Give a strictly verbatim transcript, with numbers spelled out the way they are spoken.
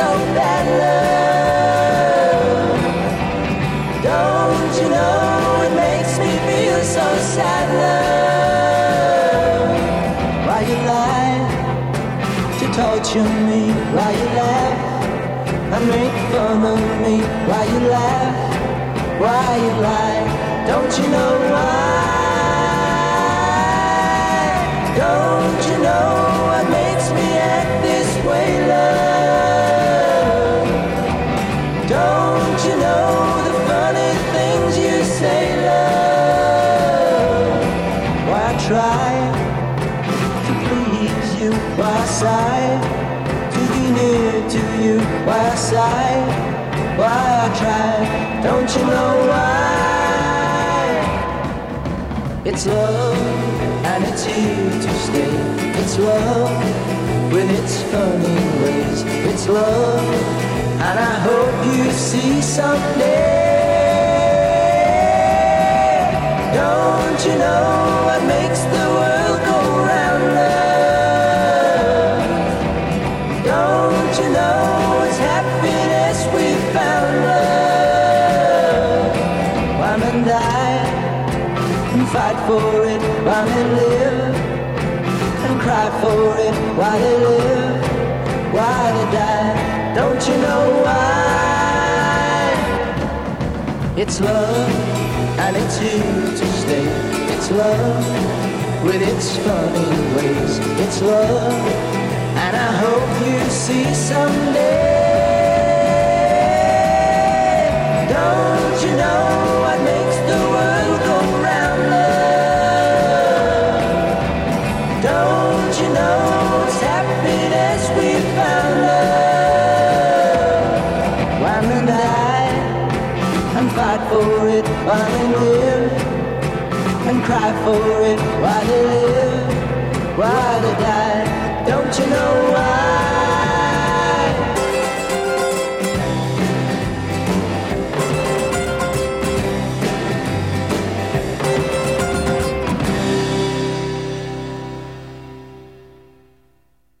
so bad, love. Don't you know it makes me feel so sad, love? Why you lie to torture me? Why you laugh and make fun of me? Why you laugh? Why you lie? Don't you know why? Don't you know what makes me act this way, love? Don't you know the funny things you say, love? Why I try to please you? Why I sigh to be near to you? Why I sigh? Why I try? Don't you know why? It's love, and it's here to stay. It's love with its funny ways. It's love, and I hope you see someday. Don't you know what makes the world go round, love? Don't you know it's happiness we found, love? Why men die and fight for it while they live, and cry for it while they live, while they die. Don't you know why? It's love, and it's here to stay. It's love with its funny ways. It's love, and I hope you see someday. Don't you know what makes the world go round, love? Don't you know it's happiness we found, love? Why men die and fight for it while they live, and cry for it while they live, while